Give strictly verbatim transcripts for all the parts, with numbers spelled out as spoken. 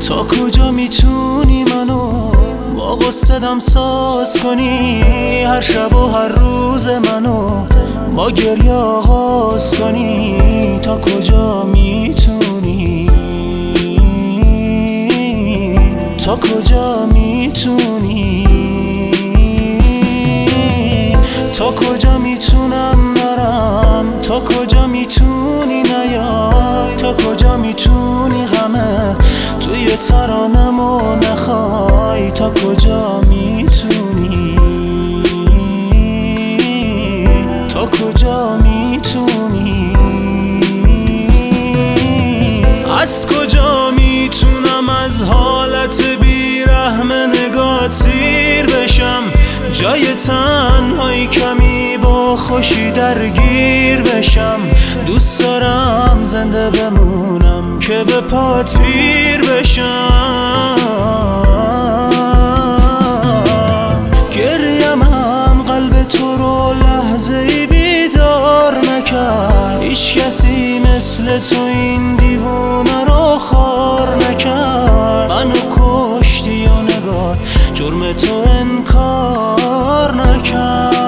تا کجا میتونی منو با غصه دمساز کنی؟ هر شب و هر روز منو با گریه آغاز کنی؟ تا کجا میتونی؟ تا کجا میتونی؟ تا کجا میتونم نرم؟ تا کجا میتونی نیای؟ تا کجا میتونی غمه توی ترانمو نخوای؟ تا کجا میتونی؟ تا کجا میتونی؟ از کجا میتونم از حالت بیرحم نگات سیر بشم؟ جای تنهایی کمی با خوشی درگیر بشم. دوست دارم زنده بمونم که به پات پیر بشم. گریم هم قلب تو رو لحظه‌ای بیدار نکرد. هیچ کسی مثل تو این دیوونه رو خار نکرد. منو کشتی و نگار جرم تو انکار نکرد.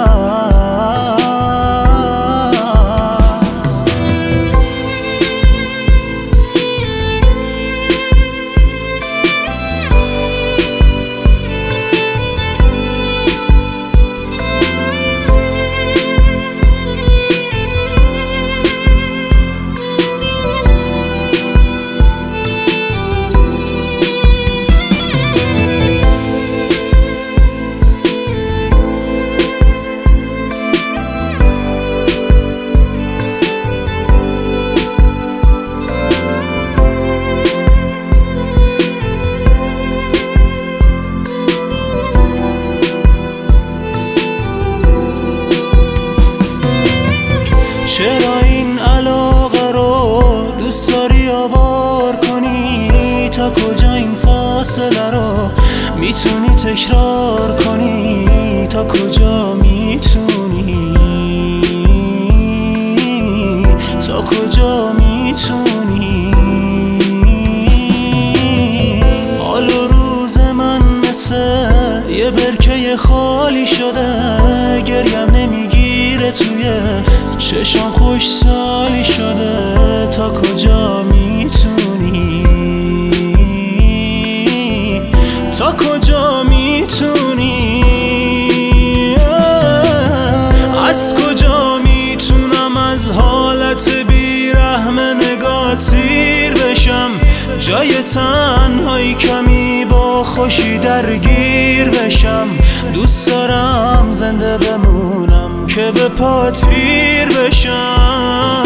چرا این علاقه رو دوست داری آوار کنی؟ تا کجا این فاصله رو میتونی تکرار کنی؟ تا کجا میتونی؟ تا کجا میتونی؟ حال و روز من مثل یه برکه خالی شده. گریم نمیگیره توی چشم خوش سالی شده. تا کجا میتونی؟ تا کجا میتونی؟ از کجا میتونم از حالت بیرحم نگات سیر بشم؟ جای تنهایی کمی با خوشی درگیر بشم. دوست دارم زنده بمونم که به پات پیر بشم.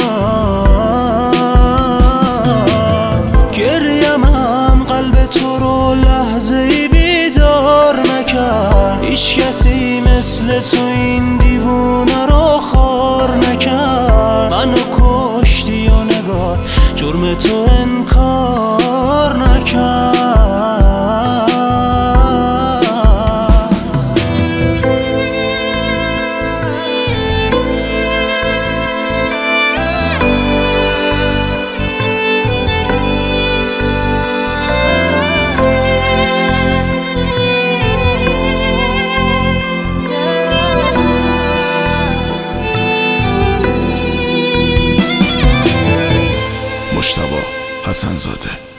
گریم هم قلب تو رو لحظه‌ای بیدار نکرد. هیچ کسی مثل تو این دیوونه رو خار نکرد. منو کشتی و نگار جرم تو انکار نکرد. مجتبی حسن زاده.